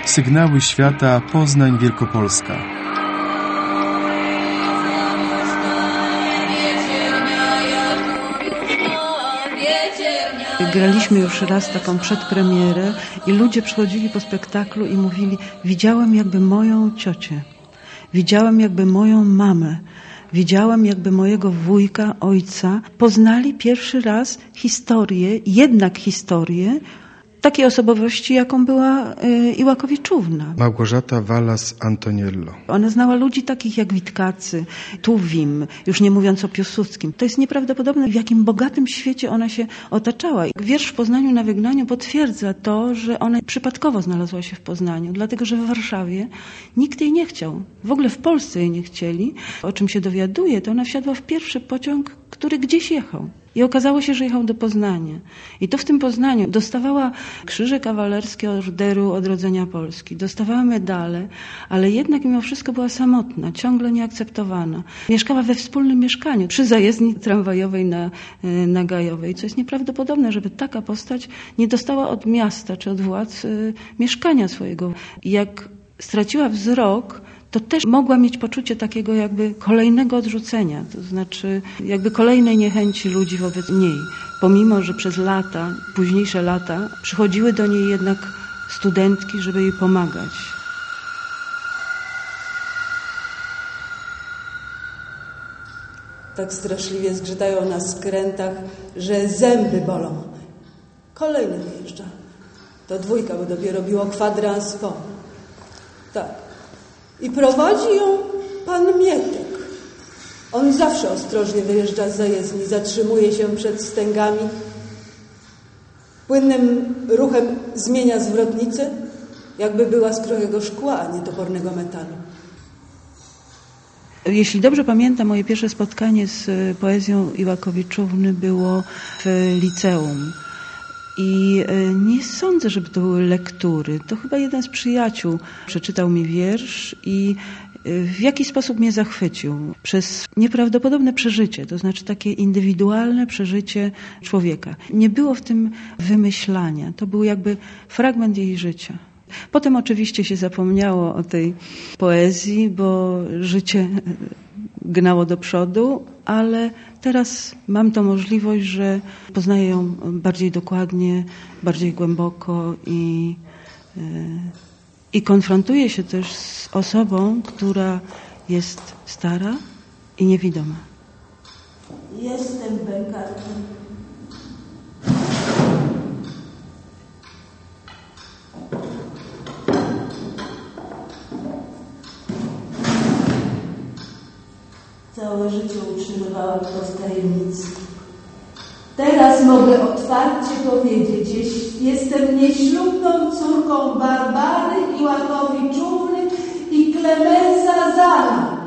Sygnały świata, Poznań, Wielkopolska. Graliśmy już raz taką przedpremierę i ludzie przychodzili po spektaklu i mówili: widziałem jakby moją ciocię, widziałem jakby moją mamę, widziałem jakby mojego wujka, ojca. Poznali pierwszy raz historię, jednak historię takiej osobowości, jaką była Iłakowiczówna. Małgorzata Walas-Antoniello. Ona znała ludzi takich jak Witkacy, Tuwim, już nie mówiąc o Piłsudskim. To jest nieprawdopodobne, w jakim bogatym świecie ona się otaczała. Wiersz w Poznaniu na wygnaniu potwierdza to, że ona przypadkowo znalazła się w Poznaniu, dlatego że w Warszawie nikt jej nie chciał. W ogóle w Polsce jej nie chcieli. O czym się dowiaduje, to ona wsiadła w pierwszy pociąg, który gdzieś jechał. I okazało się, że jechał do Poznania. I to w tym Poznaniu dostawała krzyże kawalerskie Orderu Odrodzenia Polski, dostawała medale, ale jednak mimo wszystko była samotna, ciągle nieakceptowana. Mieszkała we wspólnym mieszkaniu przy zajezdni tramwajowej na Gajowej, co jest nieprawdopodobne, żeby taka postać nie dostała od miasta czy od władz mieszkania swojego. I jak straciła wzrok, to też mogła mieć poczucie takiego jakby kolejnego odrzucenia, to znaczy jakby kolejnej niechęci ludzi wobec niej. Pomimo, że przez lata, późniejsze lata, przychodziły do niej jednak studentki, żeby jej pomagać. Tak straszliwie zgrzytają na skrętach, że zęby bolą. Kolejny wyjeżdża. To dwójka, bo dopiero biło kwadrans po. Tak. I prowadzi ją pan Mietek. On zawsze ostrożnie wyjeżdża z zajezdni, zatrzymuje się przed wstęgami, płynnym ruchem zmienia zwrotnicę, jakby była z krojego szkła, a nie topornego metalu. Jeśli dobrze pamiętam, moje pierwsze spotkanie z poezją Iłakowiczówny było w liceum. I nie sądzę, żeby to były lektury. To chyba jeden z przyjaciół przeczytał mi wiersz i w jakiś sposób mnie zachwycił przez nieprawdopodobne przeżycie, to znaczy takie indywidualne przeżycie człowieka. Nie było w tym wymyślania, to był jakby fragment jej życia. Potem oczywiście się zapomniało o tej poezji, bo życie gnało do przodu, ale teraz mam tą możliwość, że poznaję ją bardziej dokładnie, bardziej głęboko i konfrontuję się też z osobą, która jest stara i niewidoma. Jestem bękarką. Całe życie utrzymywałam to w tajemnicy. Teraz mogę otwarcie powiedzieć, jestem nieślubną córką Barbary Iłakowiczówny i Klemensa Zana.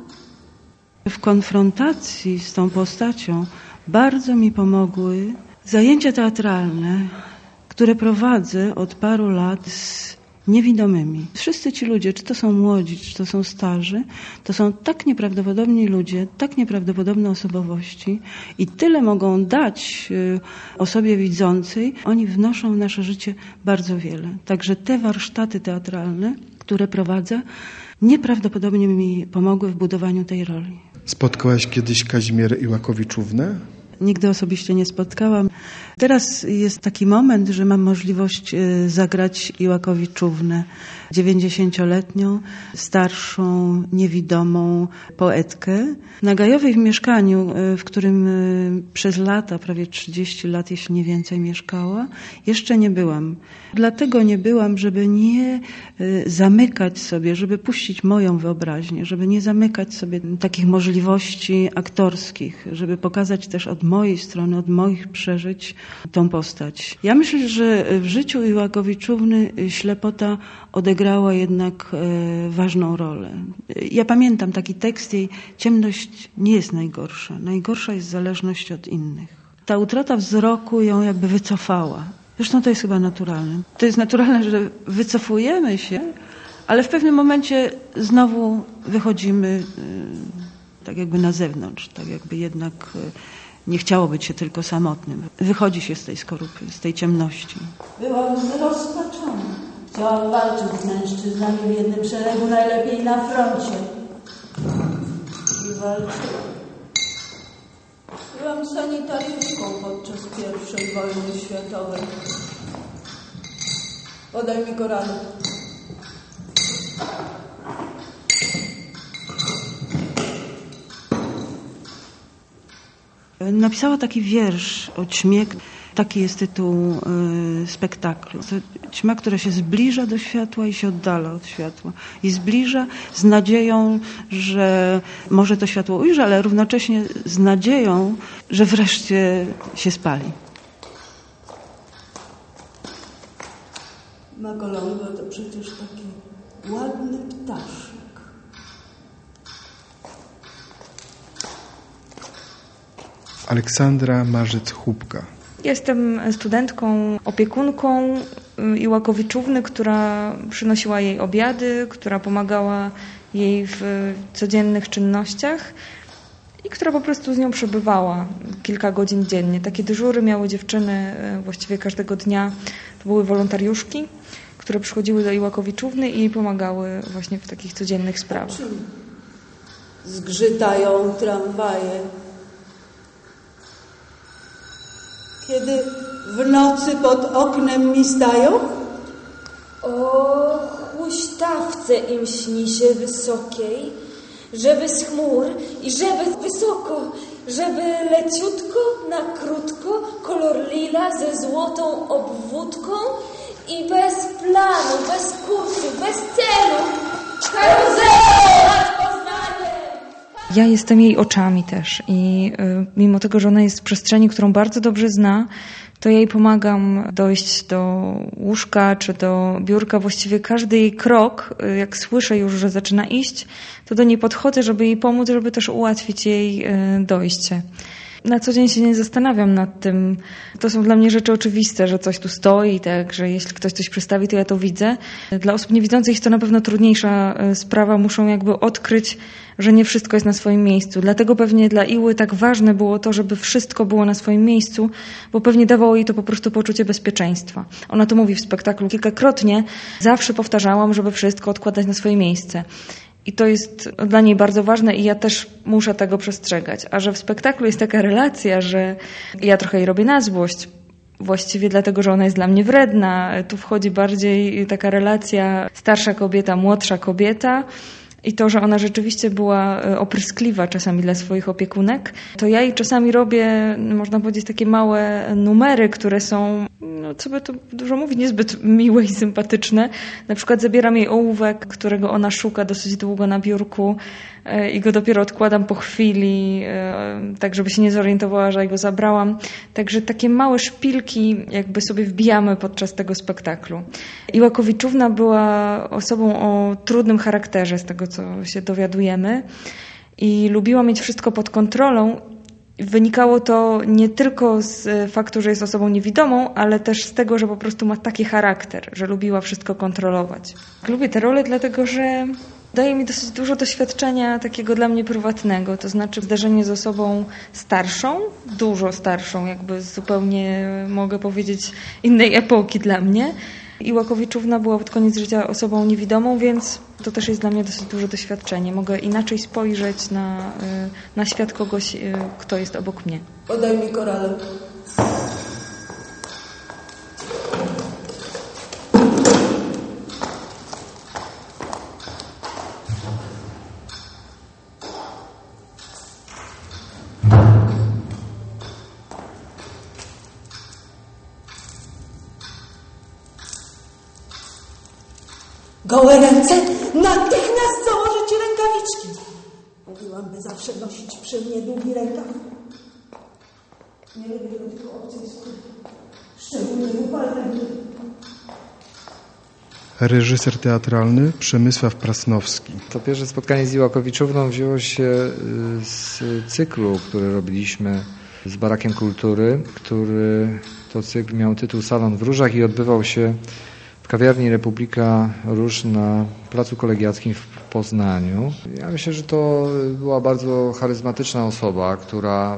W konfrontacji z tą postacią bardzo mi pomogły zajęcia teatralne, które prowadzę od paru lat z niewidomymi. Wszyscy ci ludzie, czy to są młodzi, czy to są starzy, to są tak nieprawdopodobni ludzie, tak nieprawdopodobne osobowości i tyle mogą dać osobie widzącej. Oni wnoszą w nasze życie bardzo wiele. Także te warsztaty teatralne, które prowadzę, nieprawdopodobnie mi pomogły w budowaniu tej roli. Spotkałaś kiedyś Kazimierę Iłakowiczównę? Nigdy osobiście nie spotkałam. Teraz jest taki moment, że mam możliwość zagrać Iłakowiczównę, 90-letnią, starszą, niewidomą poetkę. Na Gajowej w mieszkaniu, w którym przez lata, prawie 30 lat, jeśli nie więcej, mieszkała, jeszcze nie byłam. Dlatego nie byłam, żeby nie zamykać sobie, żeby puścić moją wyobraźnię, żeby nie zamykać sobie takich możliwości aktorskich, żeby pokazać też od mojej strony, od moich przeżyć tą postać. Ja myślę, że w życiu Iłakowiczówny ślepota odegrała jednak ważną rolę. Ja pamiętam taki tekst jej: ciemność nie jest najgorsza. Najgorsza jest zależność od innych. Ta utrata wzroku ją jakby wycofała. Zresztą to jest chyba naturalne. To jest naturalne, że wycofujemy się, ale w pewnym momencie znowu wychodzimy tak jakby na zewnątrz, tak jakby jednak nie chciało być się tylko samotnym. Wychodzi się z tej skorupy, z tej ciemności. Byłam rozpaczona. Chciałam walczyć z mężczyznami w jednym szeregu, najlepiej na froncie. I walczyłam. Byłam sanitariuszką podczas I wojny światowej. Podaj mi Koranu. Napisała taki wiersz o ćmie. Taki jest tytuł spektaklu. To ćma, która się zbliża do światła i się oddala od światła. I zbliża z nadzieją, że może to światło ujrzy, ale równocześnie z nadzieją, że wreszcie się spali. Makolongo to przecież taki ładny ptaszek. Aleksandra Marzec-Chłupka. Jestem studentką, opiekunką Iłakowiczówny, która przynosiła jej obiady, która pomagała jej w codziennych czynnościach i która po prostu z nią przebywała kilka godzin dziennie. Takie dyżury miały dziewczyny właściwie każdego dnia. To były wolontariuszki, które przychodziły do Iłakowiczówny i pomagały właśnie w takich codziennych sprawach. Zgrzytają tramwaje. Kiedy w nocy pod oknem mi stają? O huśtawce im śni się wysokiej, żeby z chmur i żeby wysoko, żeby leciutko, na krótko, kolor lila ze złotą obwódką i bez planu, bez kursu, bez celu. Karuzela nad Poznaniem! Ja jestem jej oczami też i mimo tego, że ona jest w przestrzeni, którą bardzo dobrze zna, to ja jej pomagam dojść do łóżka czy do biurka. Właściwie każdy jej krok, jak słyszę już, że zaczyna iść, to do niej podchodzę, żeby jej pomóc, żeby też ułatwić jej dojście. Na co dzień się nie zastanawiam nad tym. To są dla mnie rzeczy oczywiste, że coś tu stoi, tak, że jeśli ktoś coś przedstawi, to ja to widzę. Dla osób niewidzących jest to na pewno trudniejsza sprawa. Muszą jakby odkryć, że nie wszystko jest na swoim miejscu. Dlatego pewnie dla Iły tak ważne było to, żeby wszystko było na swoim miejscu, bo pewnie dawało jej to po prostu poczucie bezpieczeństwa. Ona to mówi w spektaklu kilkakrotnie. Zawsze powtarzałam, żeby wszystko odkładać na swoje miejsce. I to jest dla niej bardzo ważne i ja też muszę tego przestrzegać. A że w spektaklu jest taka relacja, że ja trochę jej robię na złość, właściwie dlatego, że ona jest dla mnie wredna. Tu wchodzi bardziej taka relacja starsza kobieta, młodsza kobieta. I to, że ona rzeczywiście była opryskliwa czasami dla swoich opiekunek, to ja jej czasami robię, można powiedzieć, takie małe numery, które są, no co by tu dużo mówić, niezbyt miłe i sympatyczne. Na przykład zabieram jej ołówek, którego ona szuka dosyć długo na biurku i go dopiero odkładam po chwili, tak żeby się nie zorientowała, że ja go zabrałam. Także takie małe szpilki jakby sobie wbijamy podczas tego spektaklu. Iłakowiczówna była osobą o trudnym charakterze, z tego co się dowiadujemy, i lubiła mieć wszystko pod kontrolą. Wynikało to nie tylko z faktu, że jest osobą niewidomą, ale też z tego, że po prostu ma taki charakter, że lubiła wszystko kontrolować. Lubię tę rolę dlatego, że daje mi dosyć dużo doświadczenia takiego dla mnie prywatnego, to znaczy zdarzenie z osobą starszą, dużo starszą, jakby zupełnie mogę powiedzieć innej epoki dla mnie. Iłakowiczówna była pod koniec życia osobą niewidomą, więc to też jest dla mnie dosyć duże doświadczenie. Mogę inaczej spojrzeć na świat kogoś, kto jest obok mnie. Podaj mi korale. Gołe ręce, natychmiast założyć rękawiczki. Mówiłam, by zawsze nosić przy mnie długi rękaw. Nie lubię tylko obcej skóry, szczególnie upalnej. Reżyser teatralny Przemysław Prasnowski. To pierwsze spotkanie z Iłakowiczówną wzięło się z cyklu, który robiliśmy z Barakiem Kultury, który to cykl miał tytuł Salon w Różach i odbywał się w kawiarni Republika Róż na Placu Kolegiackim w Poznaniu. Ja myślę, że to była bardzo charyzmatyczna osoba, która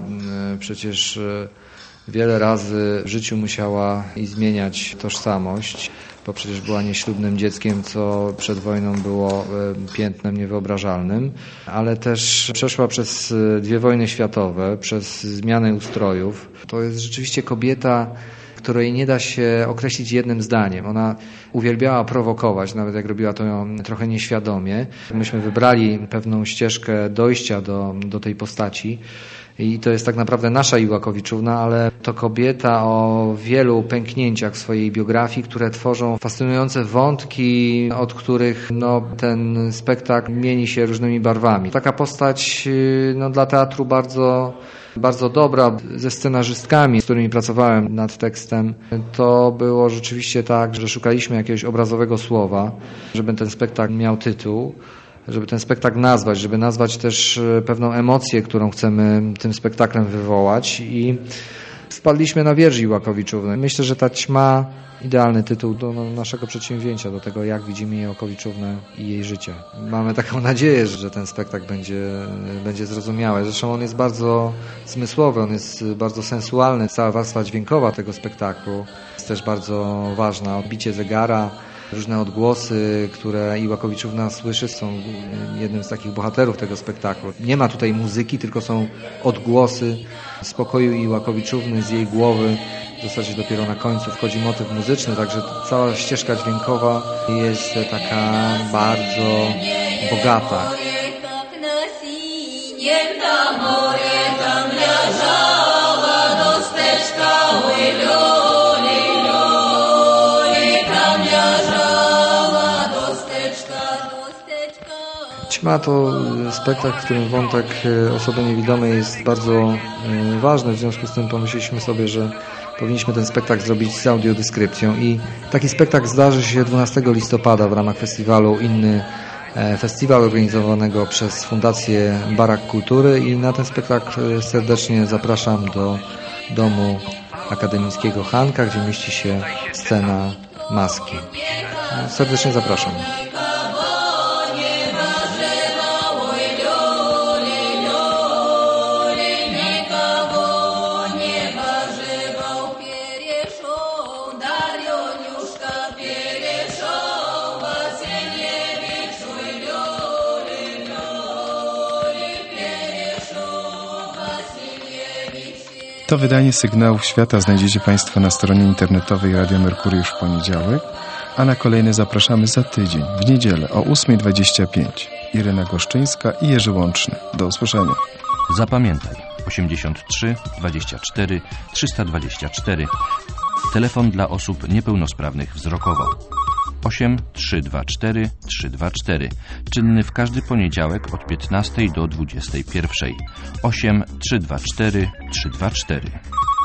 przecież wiele razy w życiu musiała zmieniać tożsamość. bo przecież była nieślubnym dzieckiem, co przed wojną było piętnem niewyobrażalnym, ale też przeszła przez 2 wojny światowe, przez zmianę ustrojów. To jest rzeczywiście kobieta, której nie da się określić jednym zdaniem. Ona uwielbiała prowokować, nawet jak robiła to ją trochę nieświadomie. Myśmy wybrali pewną ścieżkę dojścia do tej postaci i to jest tak naprawdę nasza Iłakowiczówna, ale to kobieta o wielu pęknięciach swojej biografii, które tworzą fascynujące wątki, od których ten spektakl mieni się różnymi barwami. Taka postać dla teatru bardzo dobra, ze scenarzystkami, z którymi pracowałem nad tekstem. To było rzeczywiście tak, że szukaliśmy jakiegoś obrazowego słowa, żeby ten spektakl miał tytuł, żeby ten spektakl nazwać, żeby nazwać też pewną emocję, którą chcemy tym spektaklem wywołać i wpadliśmy na wiersz Iłakowiczówny. Myślę, że ta ćma idealny tytuł do naszego przedsięwzięcia, do tego, jak widzimy Iłakowiczównę i jej życie. Mamy taką nadzieję, że ten spektakl będzie zrozumiały. Zresztą on jest bardzo zmysłowy, on jest bardzo sensualny. Cała warstwa dźwiękowa tego spektaklu jest też bardzo ważna. Odbicie zegara, różne odgłosy, które Iłakowiczówna słyszy, są jednym z takich bohaterów tego spektaklu. Nie ma tutaj muzyki, tylko są odgłosy z pokoju Iłakowiczówny, z jej głowy. W zasadzie dopiero na końcu wchodzi motyw muzyczny, także cała ścieżka dźwiękowa jest taka bardzo bogata. Ćma to spektakl, w którym wątek osoby niewidomej jest bardzo ważny. W związku z tym pomyśleliśmy sobie, że powinniśmy ten spektakl zrobić z audiodeskrypcją i taki spektakl zdarzy się 12 listopada w ramach festiwalu Inny Festiwal organizowanego przez Fundację Barak Kultury i na ten spektakl serdecznie zapraszam do Domu Akademickiego Hanka, gdzie mieści się scena Maski. Serdecznie zapraszam. To wydanie Sygnałów Świata znajdziecie Państwo na stronie internetowej Radia Merkury już w poniedziałek, a na kolejne zapraszamy za tydzień, w niedzielę o 8:25. Irena Goszczyńska i Jerzy Łączny. Do usłyszenia. Zapamiętaj 83 24 324. Telefon dla osób niepełnosprawnych wzrokowo. 8 324 324. Czynny w każdy poniedziałek od 15 do 21. 8 324 324.